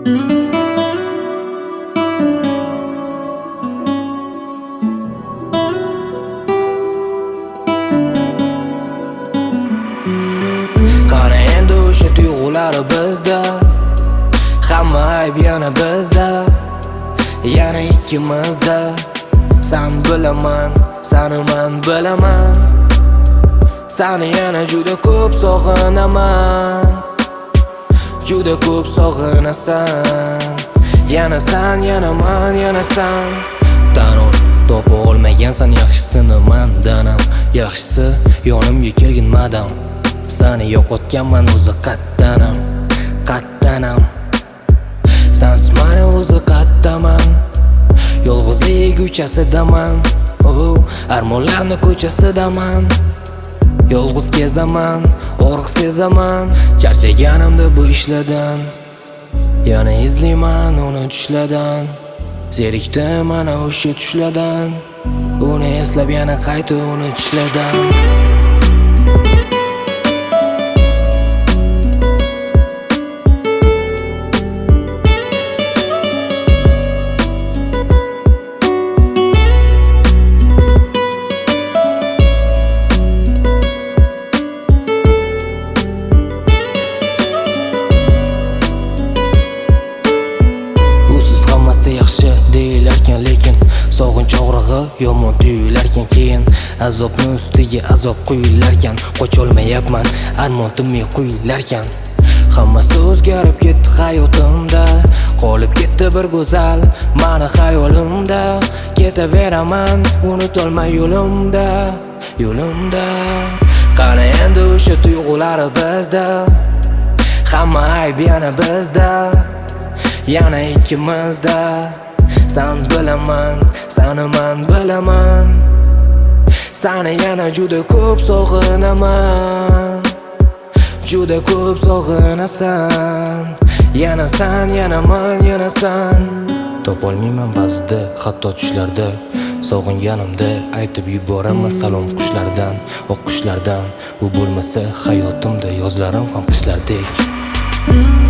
Qara endi o'sha tuyg'ulari bizda, hamma ayb yana bizda, yana ikkimizda. Sen bilaman, seni men bilaman, seni yana juda ko'p sog'inaman, juda ko'p sog'inasan. Yana sen, yana men, yana sen. Tanur topa olmagansan yaxshisini mendanam, yaxshisi yonimga kelgin madam. Seni yo'qotganman o'zi qattanam, qattanam. Sensiz meni o'zi qattaman, yolg'izlik ko'chasidaman, armonlarni ko'chasidaman. Yolg'iz kezaman, og'riq sezaman, charchaganimda bu ishlardan. Yana izlayman uni tushlardan, zerikdim mana o'sha tushlardan. Uni eslab yana qayta uni tushlardan. Yaxshi deyilarkan, lekin sog'inch og'rig'i yomon tuyularkan. Keyin azobni ustiga azob quyilarkan. Qocholmayapman, armon tinmay quyilarkan. Hammasi o'zgarib ketdi hayotimda, qolib ketdi bir go'zal meni xayolimda. Ketaveraman unutolmay yo'limda, yo'limda. Qani endi o'sha tuyg'ulari bizda, hamma ayb yana bizda, yana ikkimizda. Sen bilaman, seni men bilaman, seni yana juda ko'p sog'inaman, juda ko'p sog'inasan. Yana sen, yana men, yana sen. Topolmayman ba'zida hatto tushlarda, sog'inganimda aytib yuboraman salom qushlardan, oq qushlardan. U bo'lmasa hayotimda yozlarim ham qishlardek.